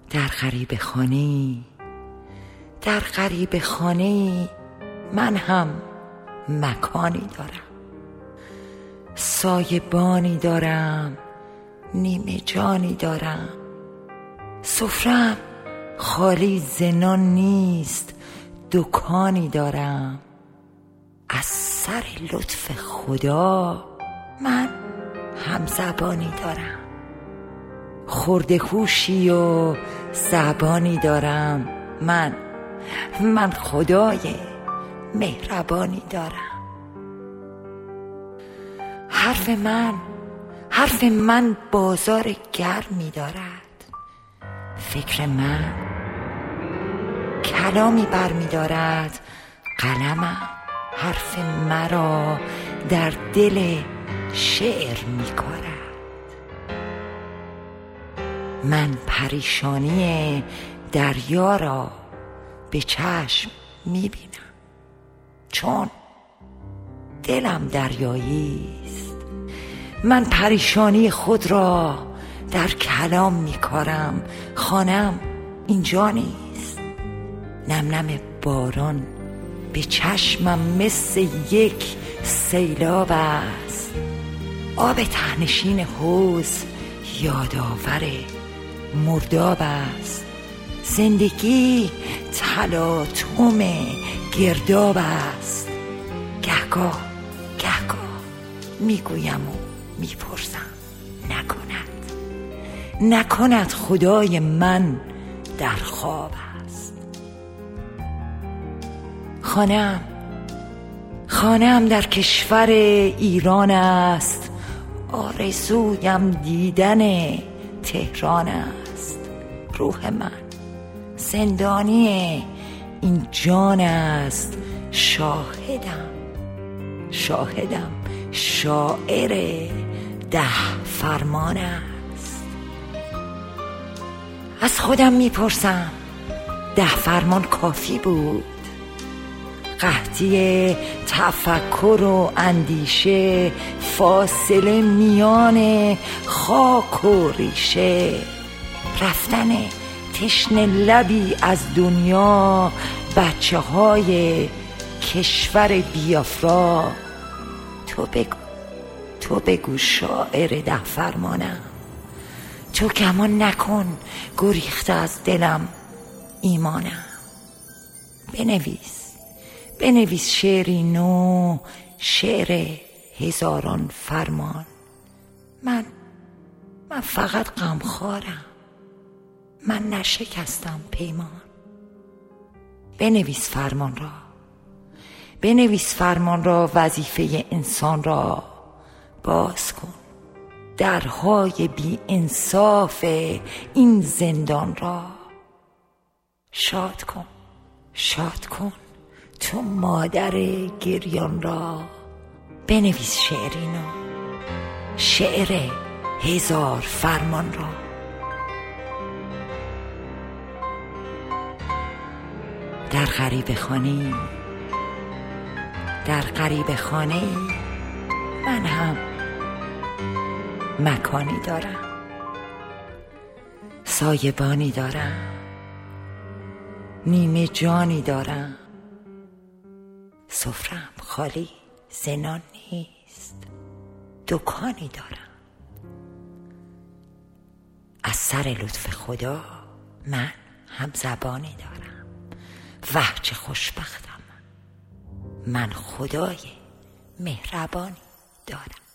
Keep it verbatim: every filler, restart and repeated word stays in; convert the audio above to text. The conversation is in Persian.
در غریب خانه در غریب خانه من هم مکانی دارم، سایبانی دارم، نیمه جانی دارم. سفره‌ام خالی ز نان نیست، دکانی دارم. از سر لطف خدا من همزبانی دارم، خرده هوشی و زبانی دارم. من من خدای مهربانی دارم. حرف من حرف من بازار گرمی دارد، فکر من کلامی برمی دارد. قلمم حرف مرا در دل شعر می کارد. من پریشانی دریا را به چشم می بینم، چون دلم دریایی است. من پریشانی خود را در کلام می کارم. خانم اینجا نیست. نم نم باران به چشمم مثل یک سیلاب است. آب تهنشین حوض یادآور مرداب است. زندگی تلاطم گرداب است. گهگاه گهگاه میگویم و میپرسم، نکند نکند خدای من در خواب است. خانه‌ام خانه‌ام در کشور ایران است. آرزویم دیدن تهران است. روح من زندانی این جان است. شاهدم شاهدم شاعر ده فرمان است. از خودم میپرسم، ده فرمان کافی بود؟ قحطی تفکر و اندیشه، فاصله میان خاک و ریشه، رفتن تشنه لبی از دنیا، بچه های کشور بیافرا. تو بگو تو بگو شاعر ده فرمانم، تو گمان نکن گریخته از دلم ایمانم. بنویس بنویس شعری نو، شعر هزاران فرمان. من من فقط غمخوارم، من نشکستم پیمان. بنویس فرمان را بنویس فرمان را، وظیفه انسان را باز کن. درهای بی انصاف این زندان را شاد کن شاد کن تو مادر گریان را. بنویس شعری نو، شعر هزار فرمان را. در غریب خانه در غریب خانه من هم مکانی دارم، سایبانی دارم، نیمه جانی دارم. سفره‌ام خالی ز نان نیست، دکانی دارم. از سر لطف خدا من همزبانی دارم. وه چه خوشبختم، من خدای مهربانی دارم.